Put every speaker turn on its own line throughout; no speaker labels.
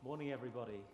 Morning, everybody.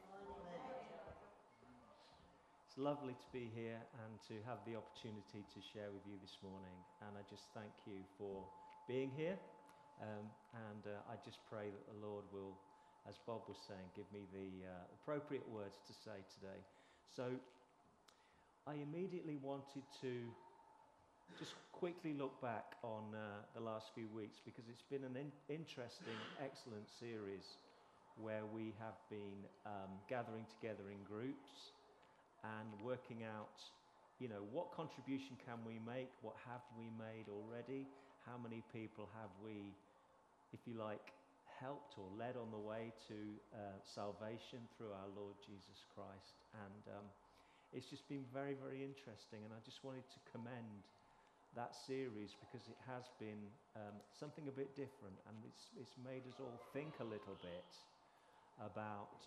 It's lovely to be here and to have the opportunity to share with you this morning. And I just thank you for being here. I just pray that the Lord will, as Bob was saying, give me the appropriate words to say today. So I immediately wanted to just quickly look back on the last few weeks, because it's been an interesting, excellent series where we have been gathering together in groups and working out, what contribution can we make, what have we made already, how many people have we, if you like, helped or led on the way to salvation through our Lord Jesus Christ. And it's just been very, very interesting, and I just wanted to commend that series because it has been something a bit different, and it's made us all think a little bit about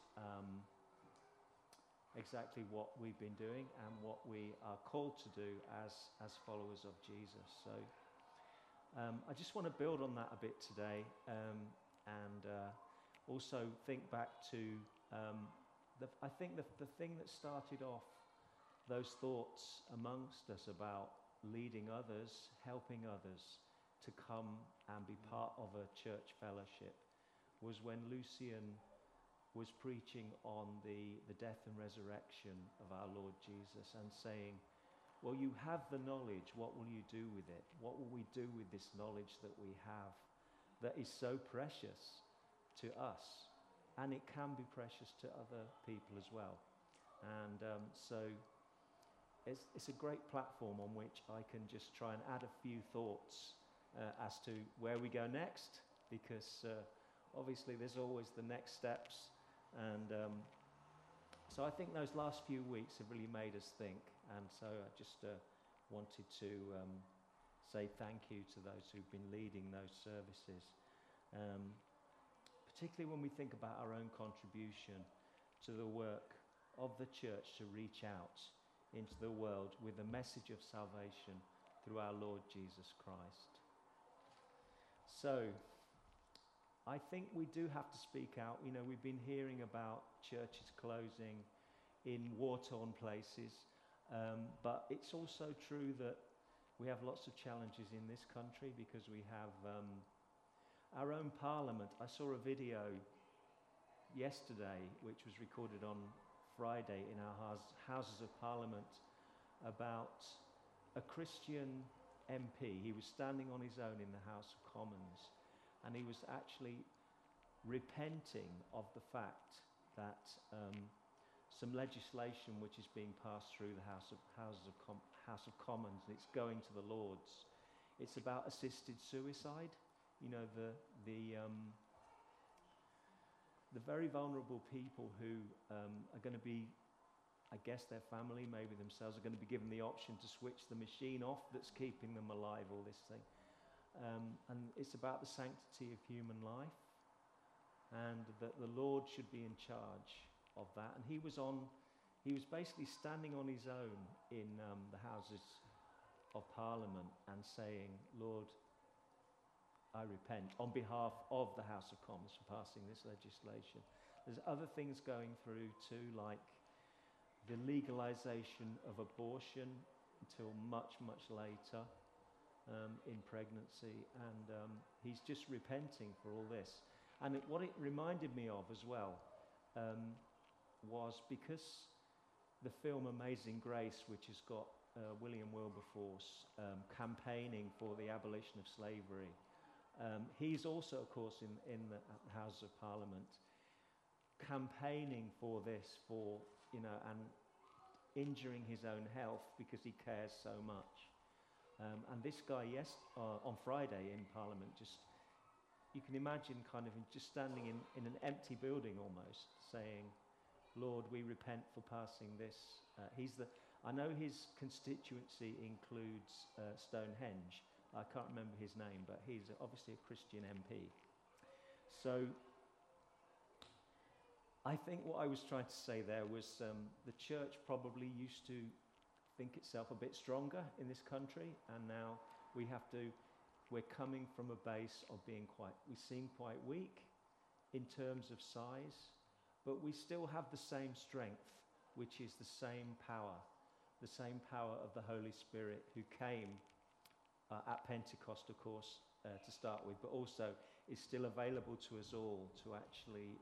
exactly what we've been doing and what we are called to do as followers of Jesus. So I just want to build on that a bit today, and also think back to I think the thing that started off those thoughts amongst us about leading others, helping others to come and be part of a church fellowship was when Lucian was preaching on the death and resurrection of our Lord Jesus and saying, well, you have the knowledge, what will you do with it? What will we do with this knowledge that we have that is so precious to us? And it can be precious to other people as well. And so it's a great platform on which I can just try and add a few thoughts as to where we go next, because obviously there's always the next steps. And so I think those last few weeks have really made us think. And so I just wanted to say thank you to those who've been leading those services, particularly when we think about our own contribution to the work of the church to reach out into the world with the message of salvation through our Lord Jesus Christ. So I think we do have to speak out. We've been hearing about churches closing in war-torn places, but it's also true that we have lots of challenges in this country because we have our own parliament. I saw a video yesterday, which was recorded on Friday in our Houses of Parliament, about a Christian MP. He was standing on his own in the House of Commons, and he was actually repenting of the fact that some legislation which is being passed through the House of Commons, and it's going to the Lords. It's about assisted suicide. The very vulnerable people who are going to be, I guess their family, maybe themselves, are going to be given the option to switch the machine off that's keeping them alive, all this thing. And it's about the sanctity of human life, and that the Lord should be in charge of that. And he was basically standing on his own in the Houses of Parliament and saying, Lord, I repent on behalf of the House of Commons for passing this legislation. There's other things going through too, like the legalization of abortion until much, much later in pregnancy. And he's just repenting for all this. And what it reminded me of as well was because the film Amazing Grace, which has got William Wilberforce campaigning for the abolition of slavery, he's also, of course, in the House of Parliament, campaigning for this, and injuring his own health because he cares so much. And this guy, on Friday in Parliament, you can imagine kind of just standing in an empty building almost, saying, Lord, we repent for passing this. I know his constituency includes Stonehenge. I can't remember his name, but he's obviously a Christian MP. So I think what I was trying to say there was the church probably used to think itself a bit stronger in this country, and now we're coming from a base of we seem quite weak in terms of size, but we still have the same strength, which is the same power of the Holy Spirit who came at Pentecost, of course, to start with, but also is still available to us all to actually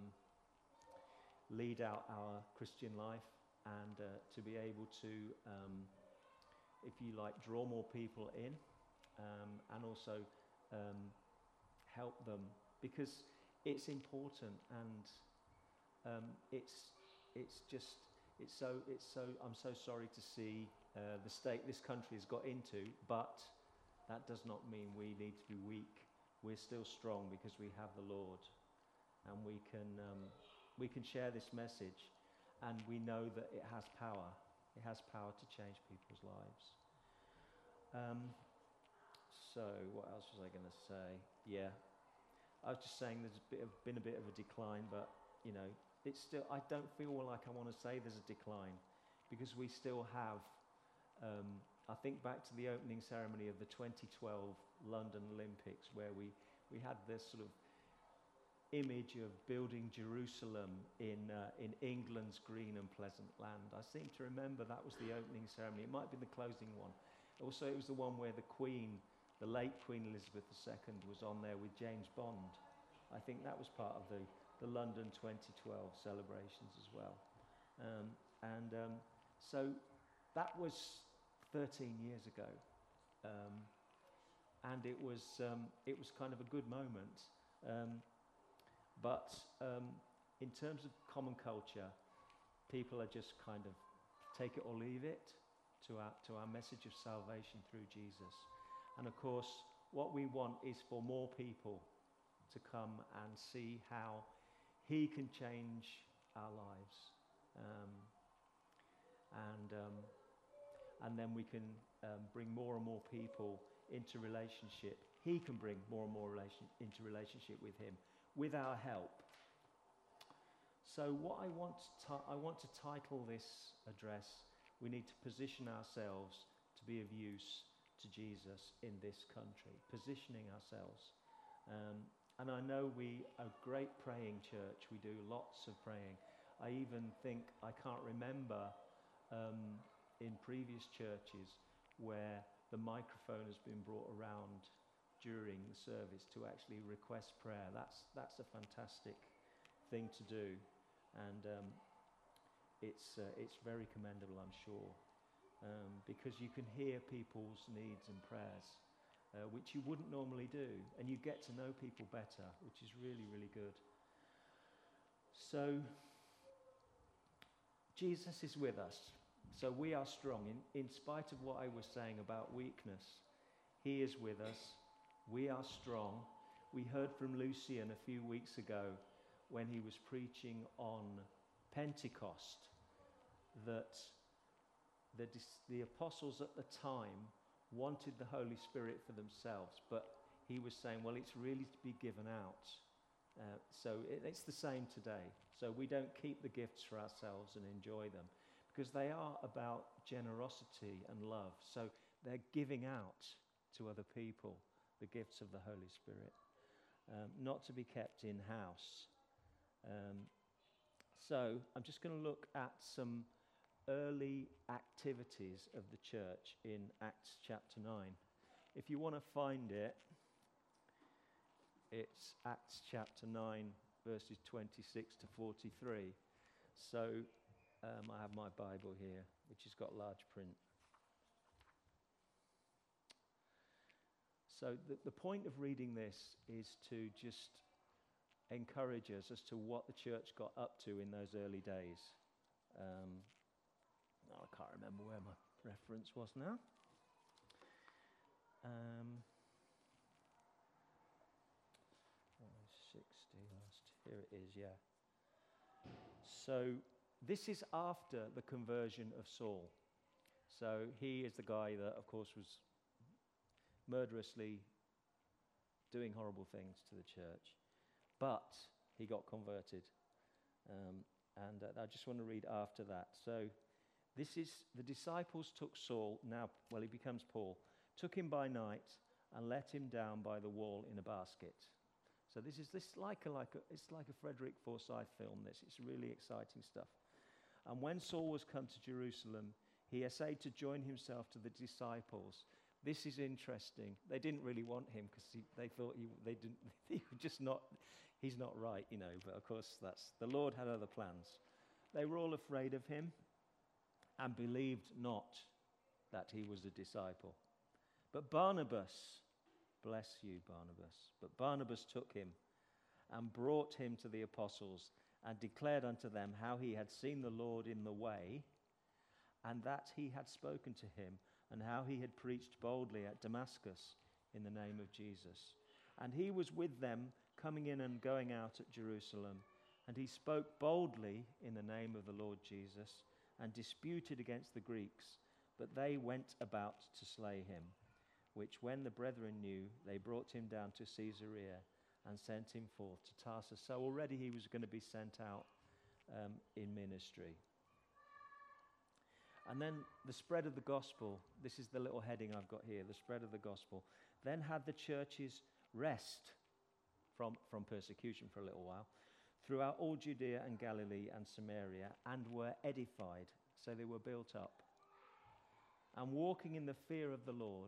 lead out our Christian life and to be able to, if you like, draw more people in and also help them, because it's important, and I'm so sorry to see the state this country has got into, but that does not mean we need to be weak. We're still strong because we have the Lord, and we can share this message, and we know that it has power. It has power to change people's lives. So what else was I going to say? Yeah, I was just saying there's been a bit of a decline, but you know, it's still. I don't feel like I want to say there's a decline, because we still have. I think back to the opening ceremony of the 2012 London Olympics, where we had this sort of image of building Jerusalem in England's green and pleasant land. I seem to remember that was the opening ceremony. It might be the closing one. Also, it was the one where the Queen, the late Queen Elizabeth II, was on there with James Bond. I think that was part of the London 2012 celebrations as well. So that was 13 years ago. And it was kind of a good moment. But in terms of common culture, people are just kind of take it or leave it to our message of salvation through Jesus. And of course, what we want is for more people to come and see how He can change our lives. And then we can bring more and more people into relationship. He can bring more and more into relationship with Him, with our help. So what I want to title this address, we need to position ourselves to be of use to Jesus in this country, positioning ourselves. And I know we are a great praying church. We do lots of praying. I even think, I can't remember in previous churches where the microphone has been brought around during the service to actually request prayer. That's a fantastic thing to do, and it's very commendable, I'm sure, because you can hear people's needs and prayers, which you wouldn't normally do, and you get to know people better, which is really, really good. So Jesus is with us. So we are strong. In spite of what I was saying about weakness, He is with us. We are strong. We heard from Lucian a few weeks ago when he was preaching on Pentecost that the apostles at the time wanted the Holy Spirit for themselves, but he was saying, well, it's really to be given out. So it's the same today. So we don't keep the gifts for ourselves and enjoy them, because they are about generosity and love. So they're giving out to other people the gifts of the Holy Spirit, not to be kept in-house. So I'm just going to look at some early activities of the church in Acts chapter 9. If you want to find it, it's Acts chapter 9, verses 26 to 43. So I have my Bible here, which has got large print. So the point of reading this is to just encourage us as to what the church got up to in those early days. I can't remember where my reference was now. Here it is, yeah. So this is after the conversion of Saul. So he is the guy that, of course, was murderously doing horrible things to the church. But he got converted. And I just want to read after that. So this is, the disciples took Saul, he becomes Paul, took him by night and let him down by the wall in a basket. So it's like a Frederick Forsyth film. It's really exciting stuff. And when Saul was come to Jerusalem, he essayed to join himself to the disciples. This is interesting. They didn't really want him because they thought he's not right, But of course, the Lord had other plans. They were all afraid of him and believed not that he was a disciple. But Barnabas, bless you, Barnabas. But Barnabas took him and brought him to the apostles and declared unto them how he had seen the Lord in the way, and that he had spoken to him, and how he had preached boldly at Damascus in the name of Jesus. And he was with them, coming in and going out at Jerusalem. And he spoke boldly in the name of the Lord Jesus, and disputed against the Greeks. But they went about to slay him, which when the brethren knew, they brought him down to Caesarea, and sent him forth to Tarsus. So already he was going to be sent out in ministry. And then the spread of the gospel. This is the little heading I've got here, the spread of the gospel. Then had the churches rest from persecution for a little while throughout all Judea and Galilee and Samaria, and were edified. So they were built up. And walking in the fear of the Lord,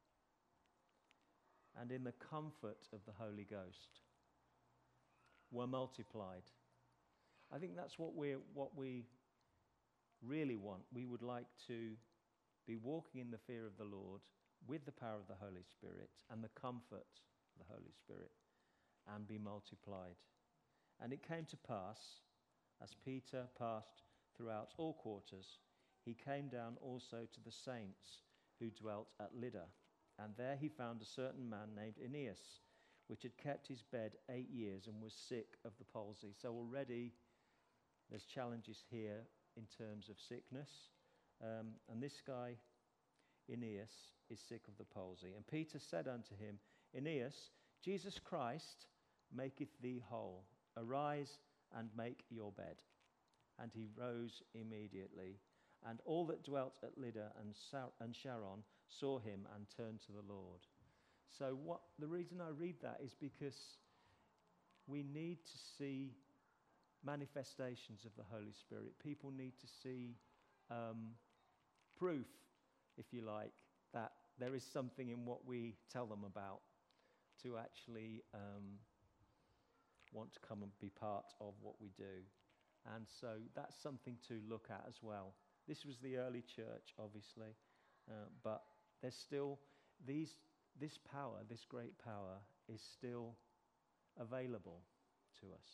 and in the comfort of the Holy Ghost, were multiplied. I think that's what we really want. We would like to be walking in the fear of the Lord with the power of the Holy Spirit and the comfort of the Holy Spirit, and be multiplied. And it came to pass, as Peter passed throughout all quarters, he came down also to the saints who dwelt at Lydda. And there he found a certain man named Aeneas, which had kept his bed 8 years and was sick of the palsy. So already there's challenges here in terms of sickness. And this guy, Aeneas, is sick of the palsy. And Peter said unto him, Aeneas, Jesus Christ maketh thee whole. Arise and make your bed. And he rose immediately. And all that dwelt at Lydda and Sharon saw him and turned to the Lord. So the reason I read that is because we need to see manifestations of the Holy Spirit. People need to see proof, if you like, that there is something in what we tell them about to actually want to come and be part of what we do. And so that's something to look at as well. This was the early church, obviously, but there's still this power, this great power, is still available to us.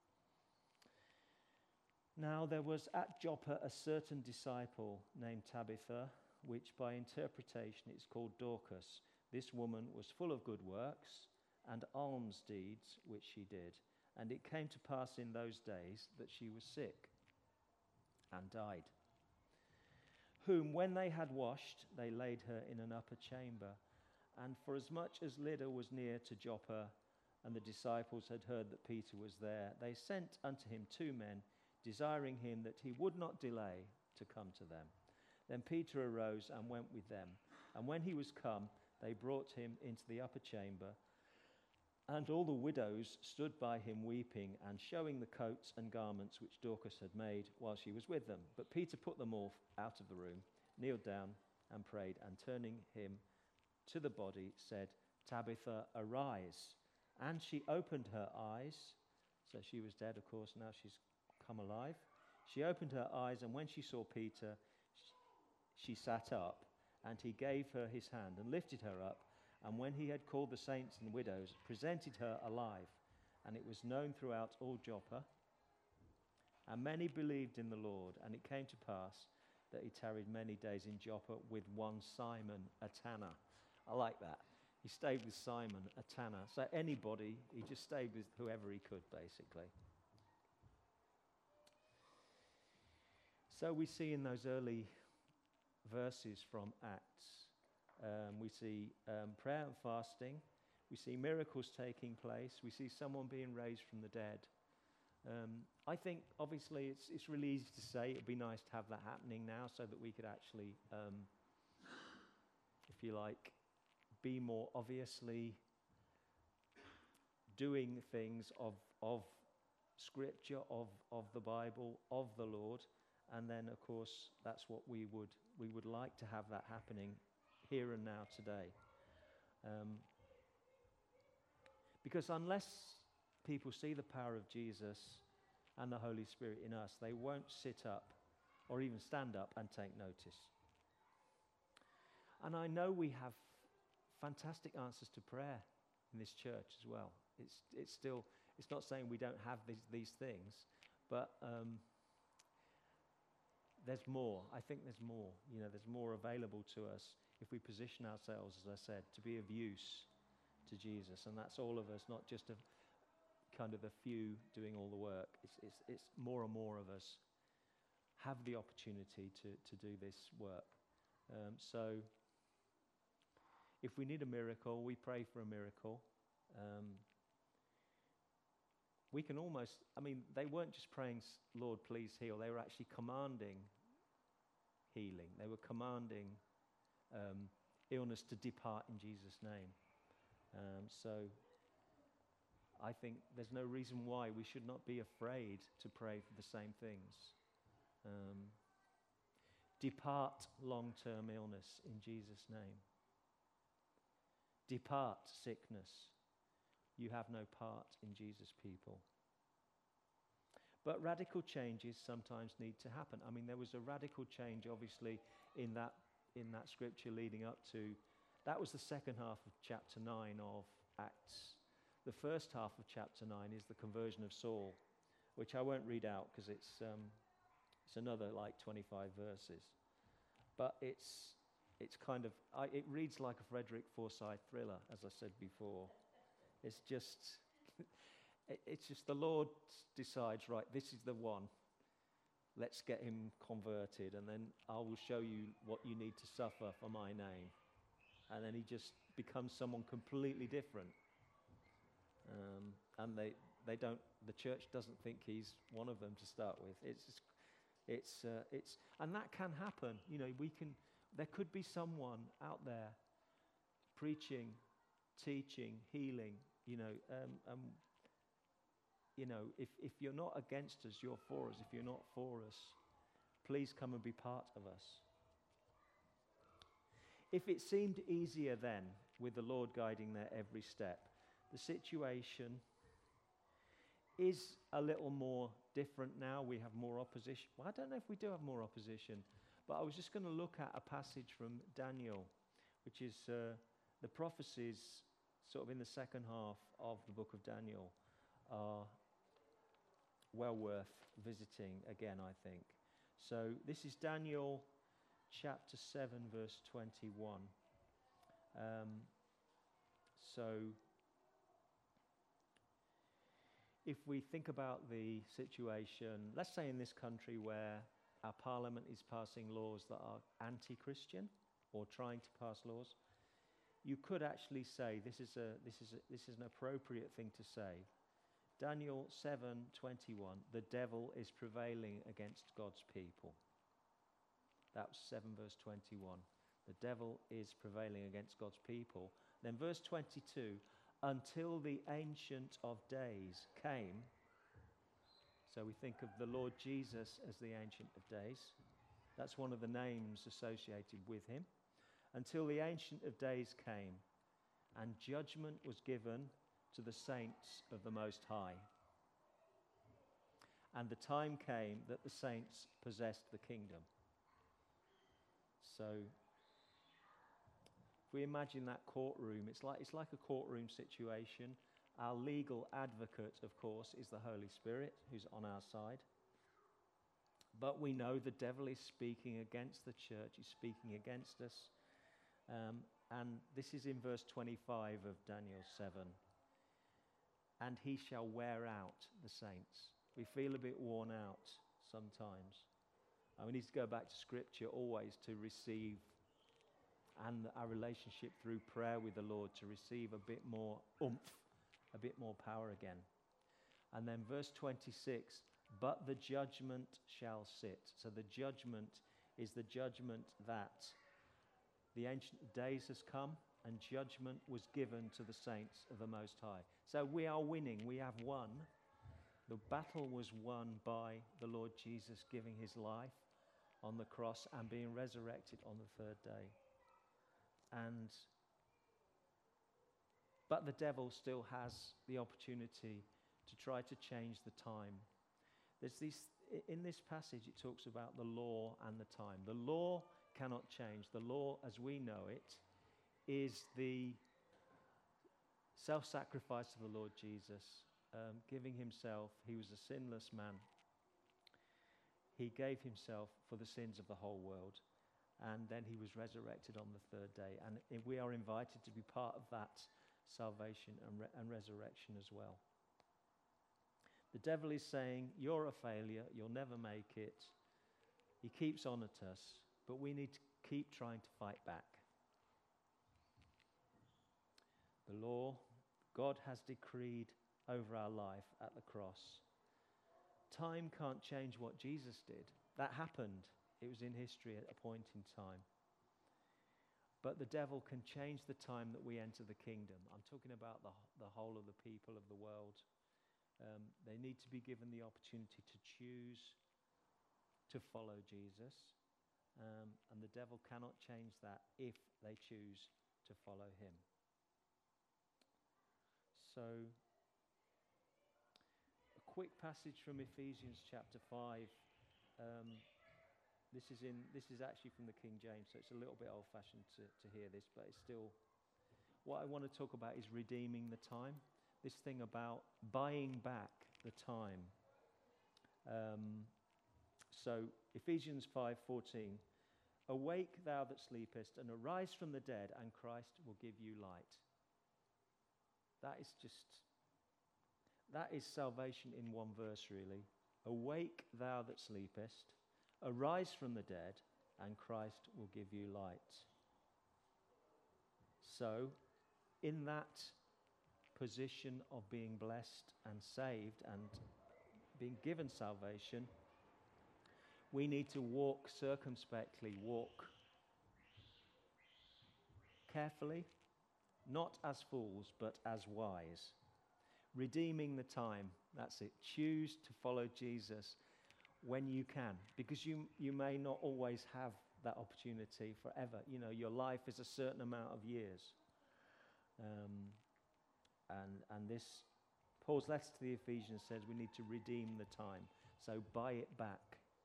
Now there was at Joppa a certain disciple named Tabitha, which by interpretation is called Dorcas. This woman was full of good works and alms deeds which she did. And it came to pass in those days that she was sick and died. Whom when they had washed, they laid her in an upper chamber. And for as much as Lydda was near to Joppa, and the disciples had heard that Peter was there, they sent unto him 2 men, desiring him that he would not delay to come to them. Then Peter arose and went with them. And when he was come, they brought him into the upper chamber. And all the widows stood by him weeping, and showing the coats and garments which Dorcas had made while she was with them. But Peter put them all out of the room, kneeled down and prayed, and turning him to the body, said, Tabitha, arise. And she opened her eyes. So she was dead, of course, now she's come alive. She opened her eyes, and when she saw Peter, she sat up, and he gave her his hand and lifted her up. And when he had called the saints and widows, presented her alive. And it was known throughout all Joppa. And many believed in the Lord. And it came to pass that he tarried many days in Joppa with one Simon, a tanner. I like that. He stayed with Simon, a tanner. So anybody, he just stayed with whoever he could, basically. So we see in those early verses from Acts, we see prayer and fasting. We see miracles taking place. We see someone being raised from the dead. I think, obviously, it's really easy to say. It would be nice to have that happening now so that we could actually, if you like, be more obviously doing things of Scripture, of the Bible, of the Lord. And then, of course, that's what we would like to have that happening here and now today. Because unless people see the power of Jesus and the Holy Spirit in us, they won't sit up or even stand up and take notice. And I know we have fantastic answers to prayer in this church as well. It's not saying we don't have these things, but there's more. I think there's more. There's more available to us if we position ourselves, as I said, to be of use to Jesus. And that's all of us, not just a few doing all the work. It's more and more of us have the opportunity to do this work. So if we need a miracle, we pray for a miracle. We can almost, they weren't just praying, Lord, please heal. They were actually commanding healing. They were commanding illness to depart in Jesus' name. So I think there's no reason why we should not be afraid to pray for the same things. Depart long-term illness in Jesus' name. Depart sickness. You have no part in Jesus' people. But radical changes sometimes need to happen. There was a radical change, obviously, in that scripture leading up to. That was the second half of chapter 9 of Acts. The first half of chapter 9 is the conversion of Saul, which I won't read out because it's another 25 verses. But it reads like a Frederick Forsyth thriller, as I said before. It's just the Lord decides, right, this is the one. Let's get him converted, and then I will show you what you need to suffer for my name. And then he just becomes someone completely different. And the church doesn't think he's one of them to start with. And that can happen. There could be someone out there preaching, teaching, healing. If you're not against us, you're for us. If you're not for us, please come and be part of us. If it seemed easier then, with the Lord guiding their every step, the situation is a little more different now. We have more opposition. Well, I don't know if we do have more opposition, but I was just going to look at a passage from Daniel, which is the prophecies sort of in the second half of the book of Daniel are well worth visiting again, I think. So this is Daniel chapter 7, verse 21. So if we think about the situation, let's say in this country where our parliament is passing laws that are anti-Christian or trying to pass laws, you could actually say this is an appropriate thing to say. Daniel 7:21, the devil is prevailing against God's people. That's 7 verse 21. The devil is prevailing against God's people. Then verse 22, until the Ancient of Days came. So we think of the Lord Jesus as the Ancient of Days. That's one of the names associated with him. Until the Ancient of Days came, and judgment was given to the saints of the Most High. And the time came that the saints possessed the kingdom. So if we imagine that courtroom, it's like a courtroom situation. Our legal advocate, of course, is the Holy Spirit, who's on our side. But we know the devil is speaking against the church, he's speaking against us. And this is in verse 25 of Daniel 7. And he shall wear out the saints. We feel a bit worn out sometimes. And we need to go back to Scripture always to receive, and our relationship through prayer with the Lord, to receive a bit more oomph, a bit more power again. And then verse 26, but the judgment shall sit. So the judgment is the judgment that the Ancient of Days has come, and judgment was given to the saints of the Most High. So we are winning. We have won. The battle was won by the Lord Jesus giving his life on the cross and being resurrected on the third day. But the devil still has the opportunity to try to change the time. In this passage, it talks about the law and the time. The law cannot change. The law, as we know it, is the self-sacrifice of the Lord Jesus, giving himself. He was a sinless man. He gave himself for the sins of the whole world, and then he was resurrected on the third day. And we are invited to be part of that salvation and resurrection as well. The devil is saying, you're a failure, you'll never make it. He keeps on at us, but we need to keep trying to fight back. The law God has decreed over our life at the cross. Time can't change what Jesus did. That happened. It was in history at a point in time. But the devil can change the time that we enter the kingdom. I'm talking about the whole of the people of the world. They need to be given the opportunity to choose to follow Jesus. And the devil cannot change that if they choose to follow him. So, a quick passage from Ephesians chapter 5. This is actually from the King James, so it's a little bit old-fashioned to hear this, but it's still... What I want to talk about is redeeming the time. This thing about buying back the time. So, Ephesians 5:14. Awake, thou that sleepest, and arise from the dead, and Christ will give you light. That is salvation in one verse, really. Awake, thou that sleepest, arise from the dead, and Christ will give you light. So, in that position of being blessed and saved and being given salvation, we need to walk circumspectly, walk carefully, not as fools, but as wise. Redeeming the time, that's it. Choose to follow Jesus when you can, because you may not always have that opportunity forever. You know, your life is a certain amount of years. And this, Paul's letter to the Ephesians says we need to redeem the time. So buy it back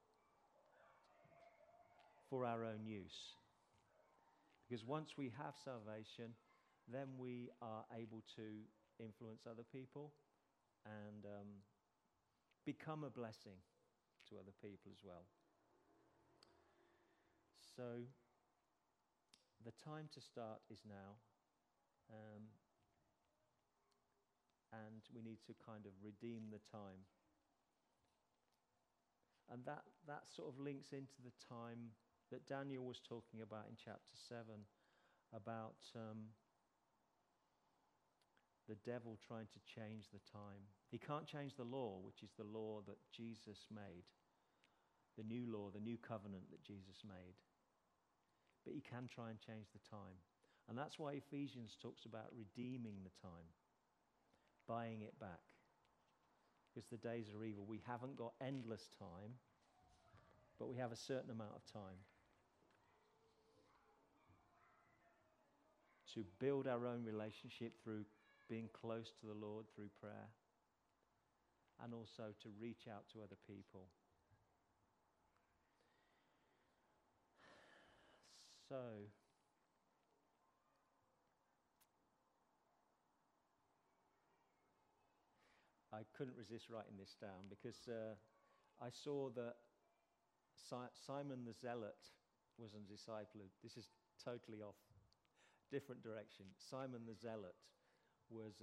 for our own use. Because once we have salvation, then we are able to influence other people and become a blessing to other people as well. So the time to start is now. And we need to kind of redeem the time. And that sort of links into the time that Daniel was talking about in chapter 7, about the devil trying to change the time. He can't change the law, which is the law that Jesus made, the new law, the new covenant that Jesus made. But he can try and change the time. And that's why Ephesians talks about redeeming the time, buying it back. Because the days are evil. We haven't got endless time, but we have a certain amount of time to build our own relationship through being close to the Lord through prayer, and also to reach out to other people. So, I couldn't resist writing this down because I saw that Simon the Zealot was a disciple. This is totally off, different direction. Simon the Zealot was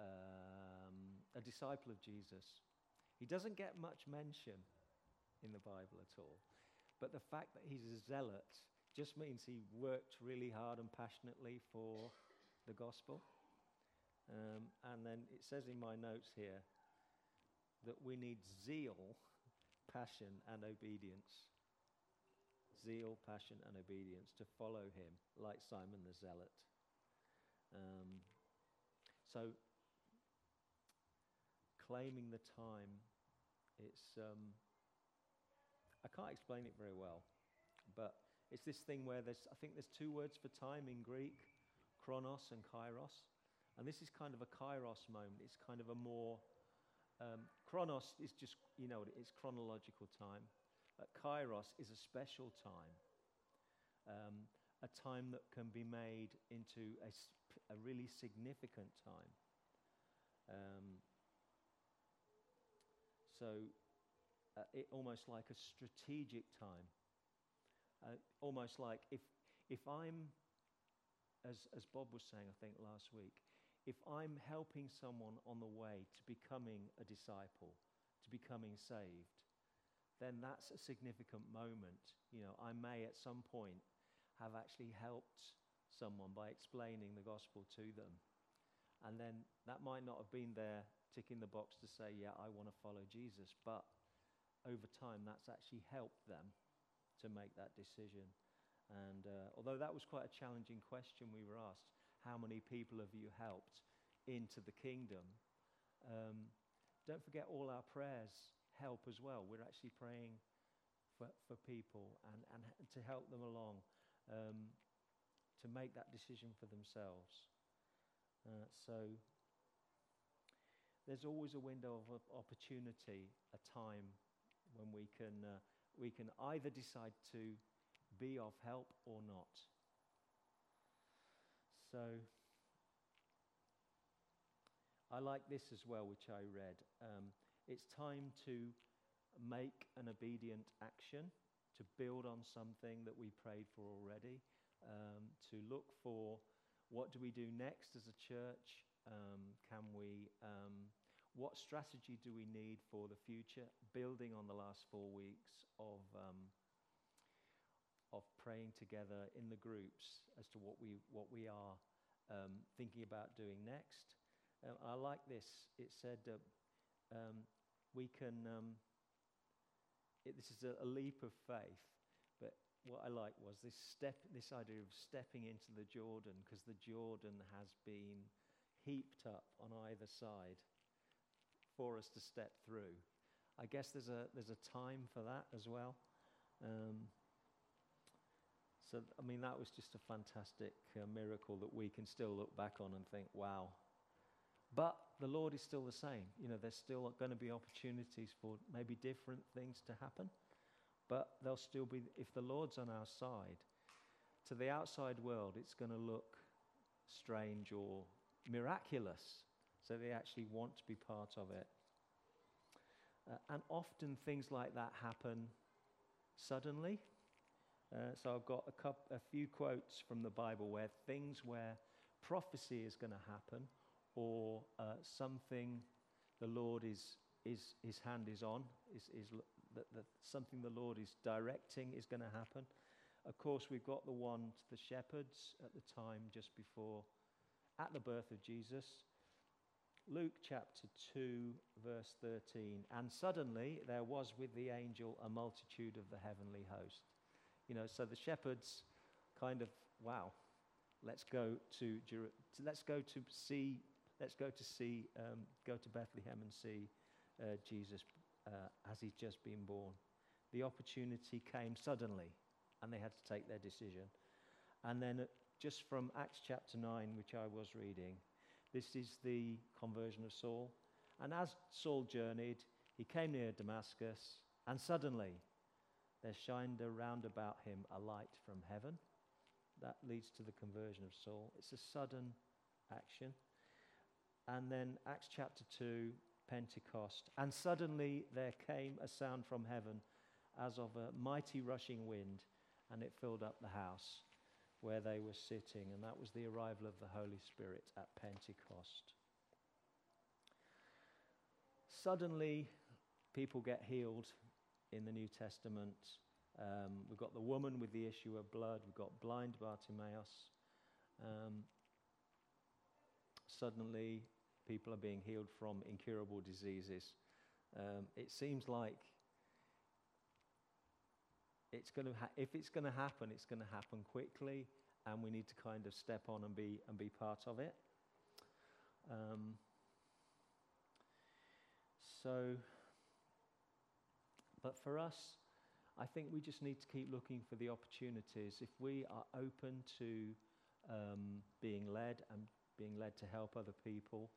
a disciple of Jesus. He doesn't get much mention in the Bible at all, but the fact that he's a zealot just means he worked really hard and passionately for the gospel. And then it says in my notes here that we need zeal, passion, and obedience. Zeal, passion, and obedience to follow him like Simon the Zealot. So claiming the time, I can't explain it very well, but it's this thing where I think there's two words for time in Greek, chronos and kairos. And this is kind of a kairos moment. It's kind of a more, chronos is just, it's chronological time. Kairos is a special time, a time that can be made into a really significant time. It almost like a strategic time. Almost like if I'm, as Bob was saying, I think last week, if I'm helping someone on the way to becoming a disciple, to becoming saved, then that's a significant moment. I may at some point have actually helped someone by explaining the gospel to them. And then that might not have been there ticking the box to say, yeah, I want to follow Jesus, but over time that's actually helped them to make that decision. And although that was quite a challenging question we were asked, how many people have you helped into the kingdom? Don't forget all our prayers help as well. We're actually praying for people and to help them along, to make that decision for themselves. So there's always a window of opportunity, a time when we can either decide to be of help or not. So I like this as well, which I read. It's time to make an obedient action, to build on something that we prayed for already, to look for what do we do next as a church. What strategy do we need for the future, building on the last 4 weeks of praying together in the groups as to what we are thinking about doing next. I like this. It said we can. This is a leap of faith, but what I like was this idea of stepping into the Jordan, because the Jordan has been heaped up on either side for us to step through. I guess there's a time for that as well. That was just a fantastic miracle that we can still look back on and think, wow. But the Lord is still the same. There's still going to be opportunities for maybe different things to happen, but there'll still be, if the Lord's on our side, to the outside world, it's going to look strange or miraculous. So they actually want to be part of it. And often things like that happen suddenly. So I've got a few quotes from the Bible where prophecy is going to happen, or something the Lord his hand is on, something the Lord is directing is going to happen. Of course, we've got the one to the shepherds at the time just before, at the birth of Jesus. Luke chapter 2, verse 13. And suddenly there was with the angel a multitude of the heavenly host. So the shepherds kind of, wow, let's go to Bethlehem and see Jesus as he's just been born. The opportunity came suddenly, and they had to take their decision. And then just from Acts chapter 9, which I was reading, this is the conversion of Saul. And as Saul journeyed, he came near Damascus, and suddenly there shined around about him a light from heaven. That leads to the conversion of Saul. It's a sudden action. And then Acts chapter 2, Pentecost. And suddenly there came a sound from heaven as of a mighty rushing wind, and it filled up the house where they were sitting. And that was the arrival of the Holy Spirit at Pentecost. Suddenly, people get healed in the New Testament. We've got the woman with the issue of blood. We've got blind Bartimaeus. Suddenly, people are being healed from incurable diseases. It seems like if it's going to happen, it's going to happen quickly and we need to kind of step on and be part of it. But for us, I think we just need to keep looking for the opportunities. If we are open to being led and being led to help other people,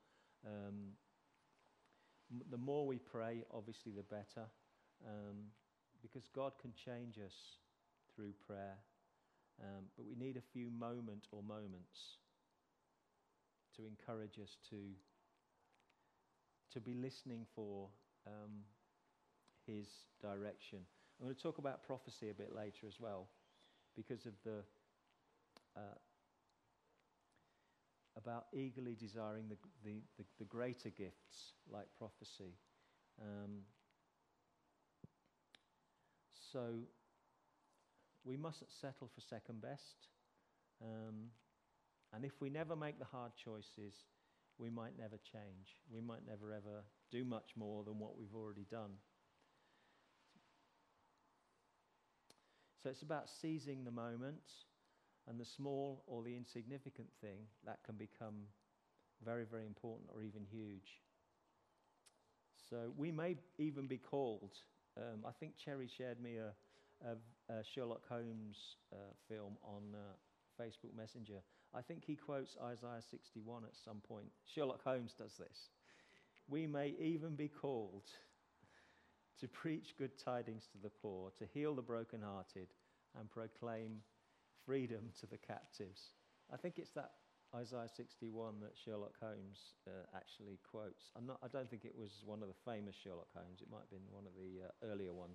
the more we pray, obviously, the better, because God can change us through prayer. But we need a few moments to encourage us to be listening for His direction. I'm going to talk about prophecy a bit later as well, because of about eagerly desiring the greater gifts like prophecy. So we mustn't settle for second best. And if we never make the hard choices, we might never change. We might never ever do much more than what we've already done. So it's about seizing the moment, and the small or the insignificant thing that can become very, very important or even huge. So we may even be called. I think Cherry shared me a Sherlock Holmes film on Facebook Messenger. I think he quotes Isaiah 61 at some point. Sherlock Holmes does this. We may even be called to preach good tidings to the poor, to heal the brokenhearted, and proclaim freedom to the captives. I think it's that Isaiah 61 that Sherlock Holmes actually quotes. I don't think it was one of the famous Sherlock Holmes. It might have been one of the earlier ones.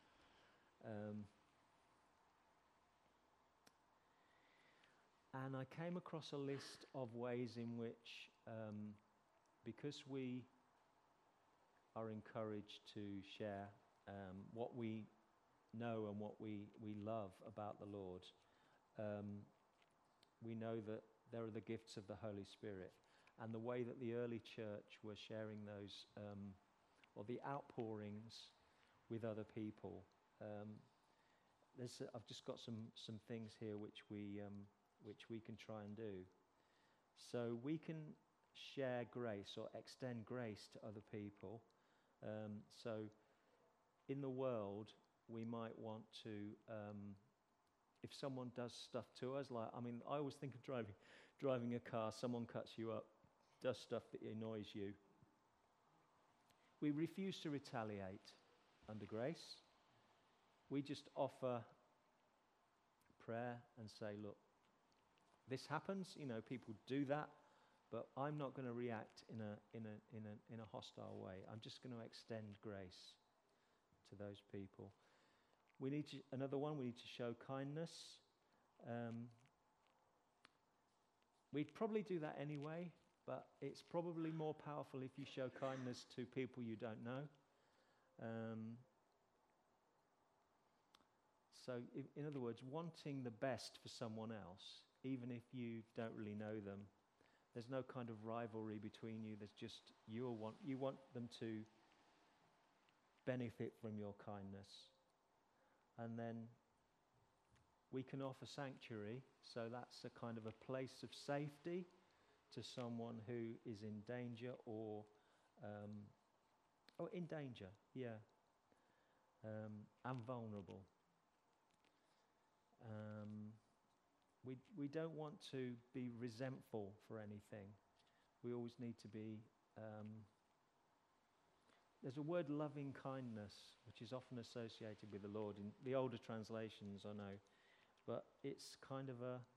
And I came across a list of ways in which, because we are encouraged to share what we know and what we love about the Lord, we know that there are the gifts of the Holy Spirit, and the way that the early church were sharing those, or the outpourings with other people. I've just got some things here which we can try and do. So we can share grace or extend grace to other people. So in the world, we might want to, if someone does stuff to us, I always think of driving a car, someone cuts you up, does stuff that annoys you. We refuse to retaliate under grace. We just offer prayer and say, look, this happens, people do that, but I'm not going to react in a hostile way. I'm just going to extend grace to those people. Another one, we need to show kindness. We'd probably do that anyway, but it's probably more powerful if you show kindness to people you don't know. So in other words, wanting the best for someone else, even if you don't really know them. There's no kind of rivalry between you. There's just you want them to benefit from your kindness. And then we can offer sanctuary, so that's a kind of a place of safety to someone who is in danger or in danger, and vulnerable. We don't want to be resentful for anything. We always need to be... there's a word, loving kindness, which is often associated with the Lord in the older translations, I know. But it's kind of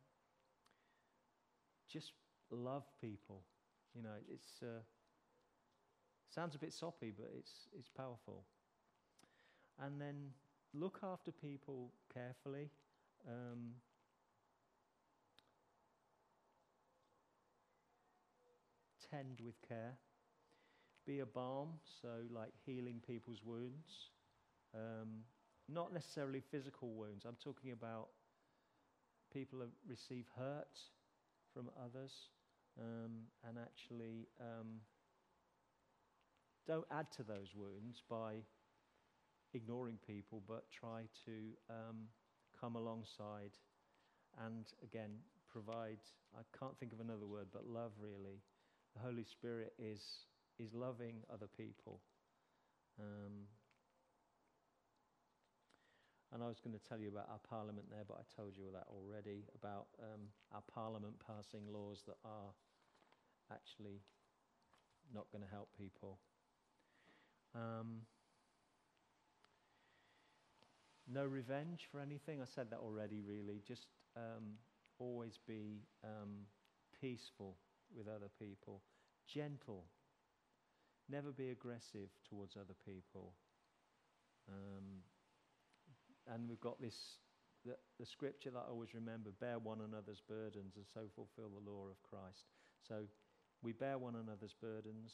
just love people. It's sounds a bit soppy, but it's powerful. And then look after people carefully. Tend with care. Be a balm, so like healing people's wounds. Not necessarily physical wounds. I'm talking about people who receive hurt from others, and actually don't add to those wounds by ignoring people, but try to come alongside and again, provide, I can't think of another word, but love really. The Holy Spirit is loving other people. And I was going to tell you about our parliament there, but I told you all that already, about our parliament passing laws that are actually not going to help people. No revenge for anything. I said that already, really. Just always be peaceful with other people. Gentle. Never be aggressive towards other people. And we've got this, the scripture that I always remember, bear one another's burdens and so fulfill the law of Christ. So we bear one another's burdens.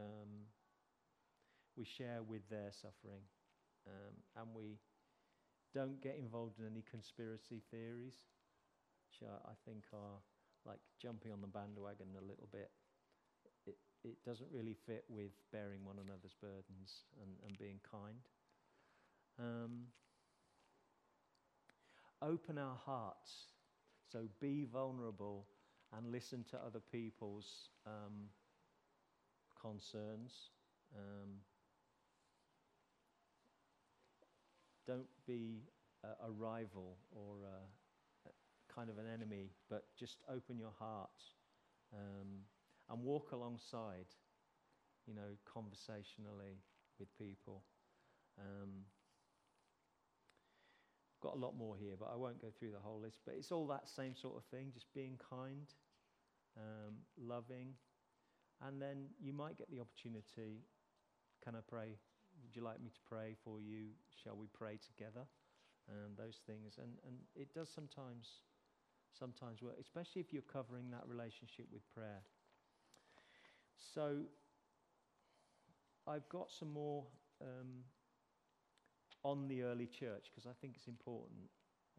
We share with their suffering. And we don't get involved in any conspiracy theories, which I think are like jumping on the bandwagon a little bit. It doesn't really fit with bearing one another's burdens and being kind. Open our hearts, so be vulnerable and listen to other people's concerns. Don't be a rival or kind of an enemy, but just open your heart and walk alongside, conversationally with people. Got a lot more here, but I won't go through the whole list. But it's all that same sort of thing, just being kind, loving. And then you might get the opportunity, can I pray? Would you like me to pray for you? Shall we pray together? Those things. And it does sometimes work, especially if you're covering that relationship with prayer. So I've got some more on the early church, because I think it's important,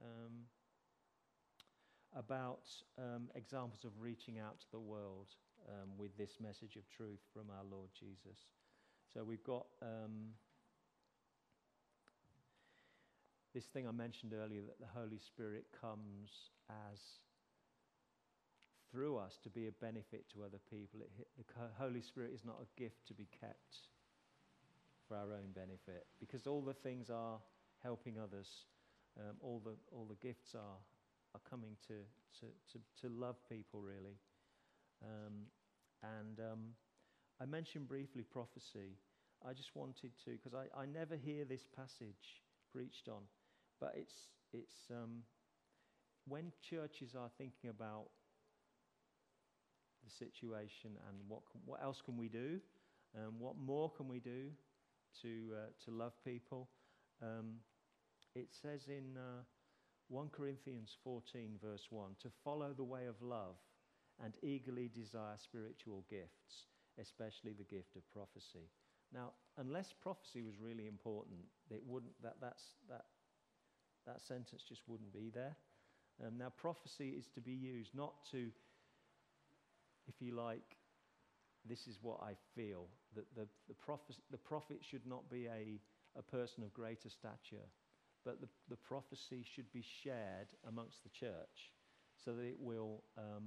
about examples of reaching out to the world with this message of truth from our Lord Jesus. So we've got this thing I mentioned earlier, that the Holy Spirit comes as through us to be a benefit to other people. The Holy Spirit is not a gift to be kept for our own benefit, because all the things are helping others. All the gifts are coming to love people, really. I mentioned briefly prophecy. I just wanted to, because I never hear this passage preached on, but it's when churches are thinking about the situation and what else can we do, what more can we do to love people. It says in 1 Corinthians 14 verse 1, to follow the way of love and eagerly desire spiritual gifts, especially the gift of prophecy. Now, unless prophecy was really important, it wouldn't. That sentence just wouldn't be there. Now, prophecy is to be used not to, if you like, this is what I feel. That the prophet should not be a person of greater stature, but the prophecy should be shared amongst the church, so that it will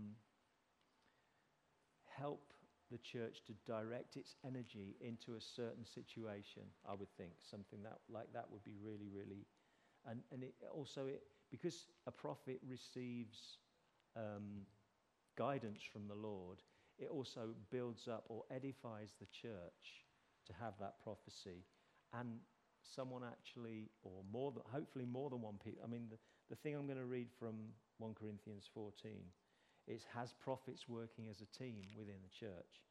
help the church to direct its energy into a certain situation. I would think something like that would be really, really, and it also, because a prophet receives guidance from the Lord, it also builds up or edifies the church to have that prophecy, and someone actually, or hopefully more than one people. I mean, the thing I'm going to read from 1 Corinthians 14. It has prophets working as a team within the church.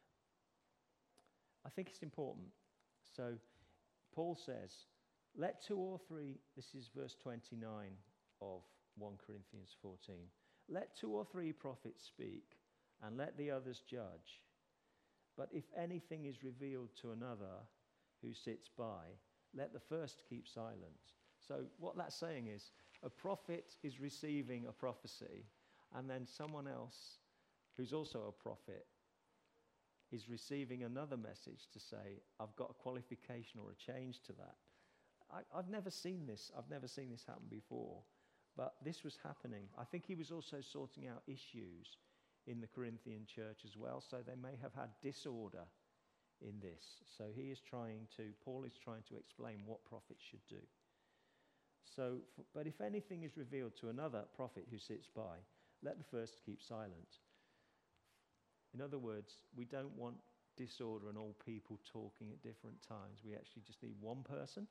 I think it's important. So Paul says, let 2 or 3, this is verse 29 of 1 Corinthians 14, let 2 or 3 prophets speak, and let the others judge. But if anything is revealed to another who sits by, let the first keep silent. So what that's saying is, a prophet is receiving a prophecy, and then someone else who's also a prophet is receiving another message to say, I've got a qualification or a change to that. I've never seen this. I've never seen this happen before. But this was happening. I think he was also sorting out issues in the Corinthian church as well, so they may have had disorder in this. So Paul is trying to explain what prophets should do. But if anything is revealed to another prophet who sits by, let the first keep silent. In other words, we don't want disorder and all people talking at different times. We actually just need one person.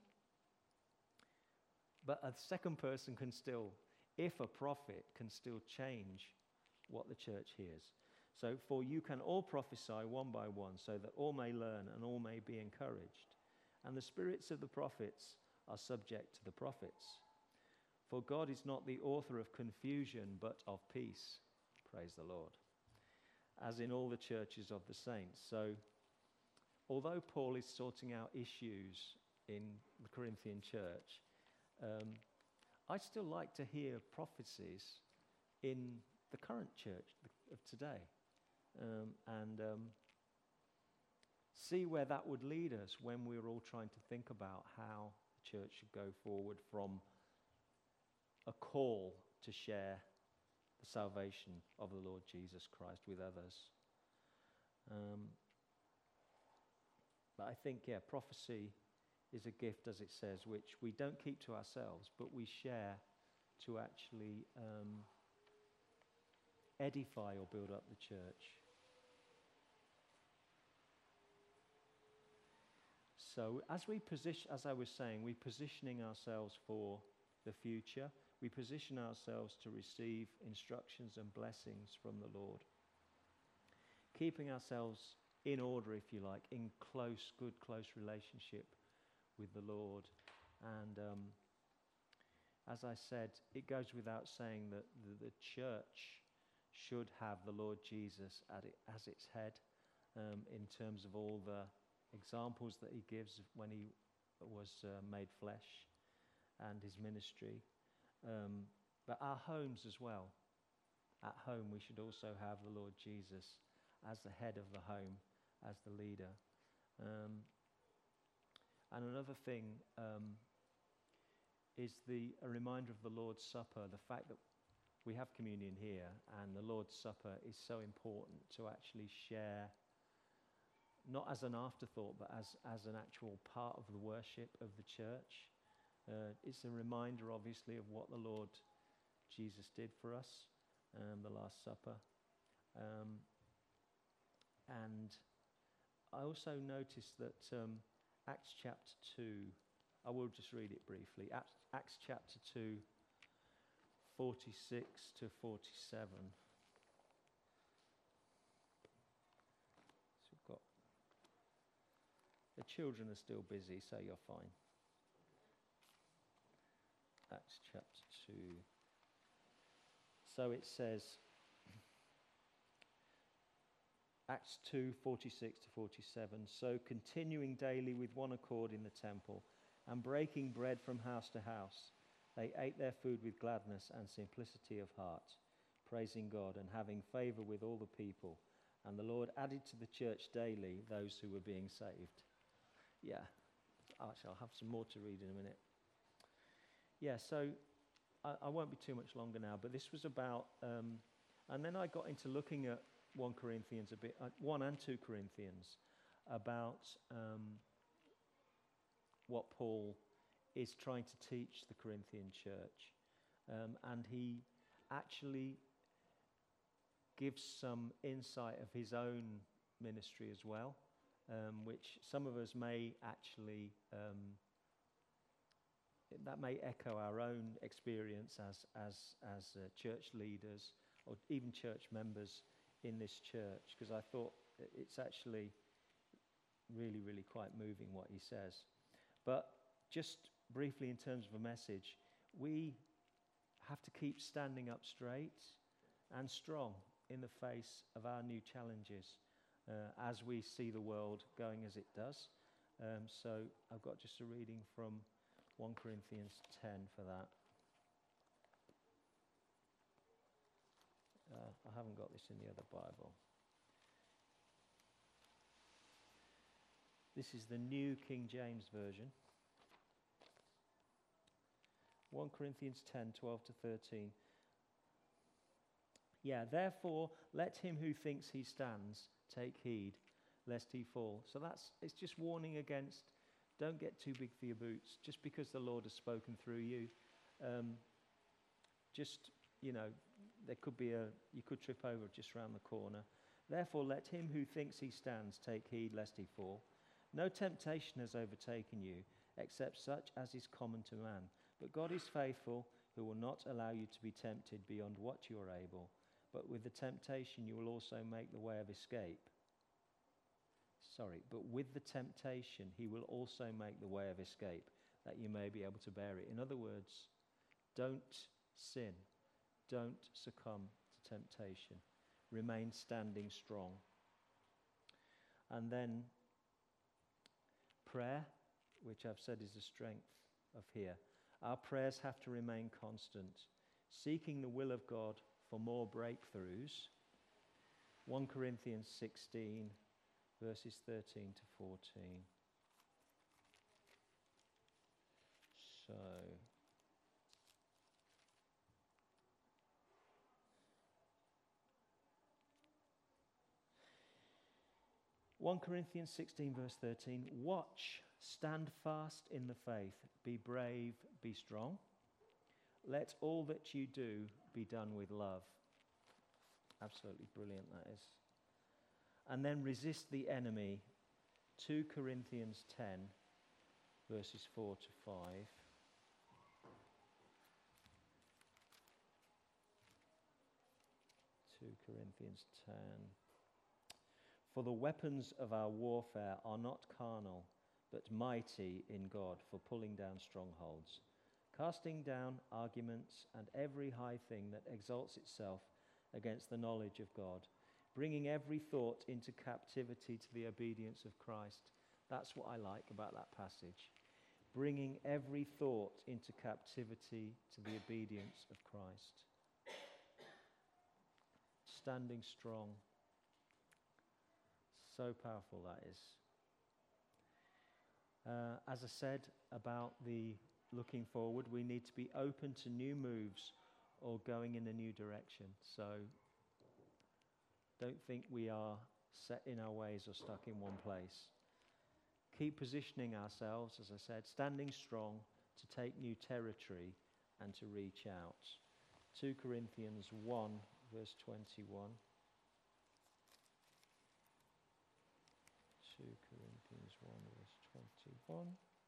But a second person can still, if a prophet, can still change what the church hears. So, for you can all prophesy one by one, so that all may learn and all may be encouraged. And the spirits of the prophets are subject to the prophets. For God is not the author of confusion, but of peace. Praise the Lord. As in all the churches of the saints. So, although Paul is sorting out issues in the Corinthian church, I'd still like to hear prophecies in the current church of today, and see where that would lead us when we're all trying to think about how the church should go forward from a call to share the salvation of the Lord Jesus Christ with others. But I think, prophecy is a gift, as it says, which we don't keep to ourselves, but we share to actually edify or build up the church. So as I was saying, we're positioning ourselves for the future. We position ourselves to receive instructions and blessings from the Lord. Keeping ourselves in order, if you like, in good, close relationship with the Lord. And as I said, it goes without saying that the church should have the Lord Jesus as its head, in terms of all the examples that he gives when he was made flesh and his ministry. But our homes as well. At home we should also have the Lord Jesus as the head of the home, as the leader. And another thing is a reminder of the Lord's Supper, the fact that we have communion here, and the Lord's Supper is so important to actually share, not as an afterthought, but as an actual part of the worship of the church. It's a reminder, obviously, of what the Lord Jesus did for us, the Last Supper. And I also noticed that Acts chapter 2, I will just read it briefly. Acts chapter 2, 46 to 47. So we've got, the children are still busy, so you're fine. Acts chapter 2. So it says, Acts 2, 46 to 47. So continuing daily with one accord in the temple and breaking bread from house to house, they ate their food with gladness and simplicity of heart, praising God and having favor with all the people. And the Lord added to the church daily those who were being saved. Yeah, actually, I'll have some more to read in a minute. Yeah, so I won't be too much longer now, but this was about, and then I got into looking at 1 Corinthians a bit, 1 and 2 Corinthians, about what Paul is trying to teach the Corinthian church. And he actually gives some insight of his own ministry as well, which some of us may actually, that may echo our own experience as church leaders or even church members in this church, because I thought it's actually really, really quite moving what he says. But just briefly in terms of a message, we have to keep standing up straight and strong in the face of our new challenges as we see the world going as it does. So I've got just a reading from 1 Corinthians 10 for that. I haven't got this in the other Bible. This is the New King James Version. 1 Corinthians 10, 12 to 13. Yeah, therefore, let him who thinks he stands take heed, lest he fall. So it's just warning against, don't get too big for your boots, just because the Lord has spoken through you. There could be you could trip over just round the corner. Therefore, let him who thinks he stands take heed, lest he fall. No temptation has overtaken you, except such as is common to man. But God is faithful, who will not allow you to be tempted beyond what you are able. But with the temptation you will also make the way of escape. But with the temptation he will also make the way of escape, that you may be able to bear it. In other words, don't sin. Don't succumb to temptation. Remain standing strong. And then prayer, which I've said is the strength of here. Our prayers have to remain constant, seeking the will of God for more breakthroughs. 1 Corinthians 16, verses 13 to 14. So, 1 Corinthians 16, verse 13. Watch, stand fast in the faith, be brave, be strong. Let all that you do be done with love. Absolutely brilliant, that is. And then resist the enemy. 2 Corinthians 10, verses 4 to 5. 2 Corinthians 10. For the weapons of our warfare are not carnal, but mighty in God for pulling down strongholds, casting down arguments and every high thing that exalts itself against the knowledge of God, bringing every thought into captivity to the obedience of Christ. That's what I like about that passage. Bringing every thought into captivity to the obedience of Christ. Standing strong. So powerful that is. As I said about the looking forward, we need to be open to new moves or going in a new direction. So don't think we are set in our ways or stuck in one place. Keep positioning ourselves, as I said, standing strong to take new territory and to reach out. 2 Corinthians 1, verse 21. 2 Corinthians 1, verse 21.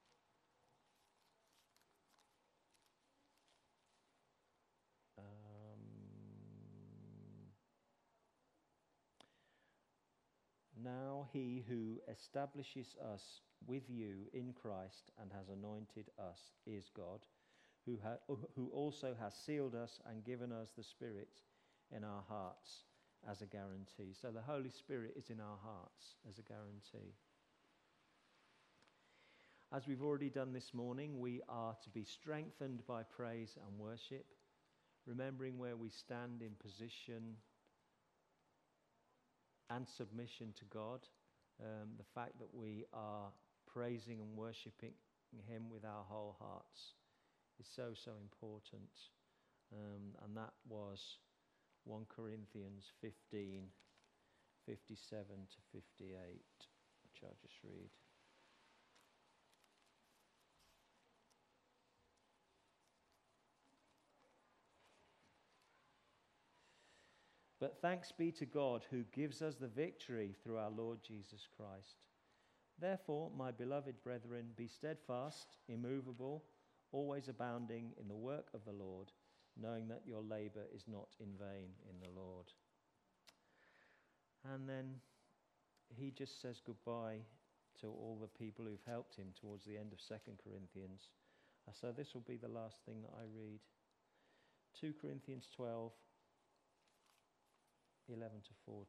Now he who establishes us with you in Christ and has anointed us is God, who also has sealed us and given us the Spirit in our hearts as a guarantee. So the Holy Spirit is in our hearts as a guarantee. As we've already done this morning, we are to be strengthened by praise and worship, remembering where we stand in position and submission to God. The fact that we are praising and worshipping Him with our whole hearts is so, so important. And that was 1 Corinthians 15, 57 to 58, which I'll just read. But thanks be to God who gives us the victory through our Lord Jesus Christ. Therefore, my beloved brethren, be steadfast, immovable, always abounding in the work of the Lord, knowing that your labor is not in vain in the Lord. And then he just says goodbye to all the people who've helped him towards the end of 2 Corinthians. So this will be the last thing that I read. 2 Corinthians 12, 11 to 14.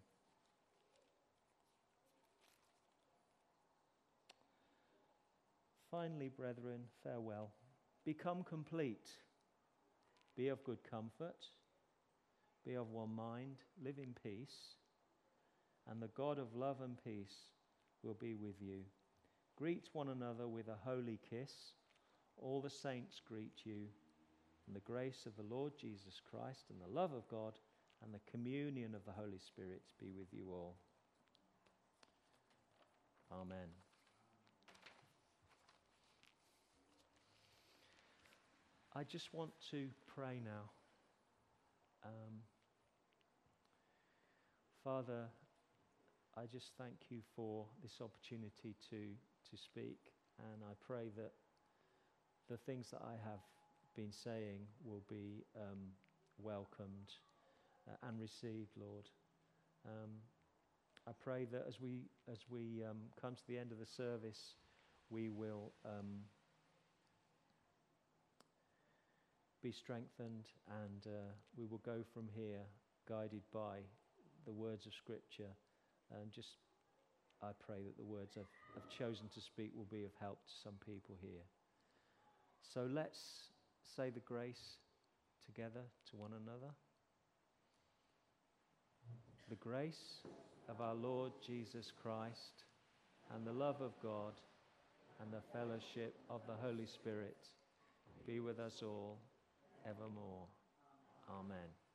Finally, brethren, farewell. Become complete. Be of good comfort. Be of one mind. Live in peace. And the God of love and peace will be with you. Greet one another with a holy kiss. All the saints greet you, and the grace of the Lord Jesus Christ and the love of God and the communion of the Holy Spirit be with you all. Amen. I just want to pray now. Father, I just thank you for this opportunity to speak, and I pray that the things that I have been saying will be welcomed and received, Lord. I pray that as we come to the end of the service, we will be strengthened, and we will go from here guided by the words of Scripture. And I pray that the words I've chosen to speak will be of help to some people here. So let's say the grace together to one another. The grace of our Lord Jesus Christ and the love of God and the fellowship of the Holy Spirit be with us all evermore. Amen.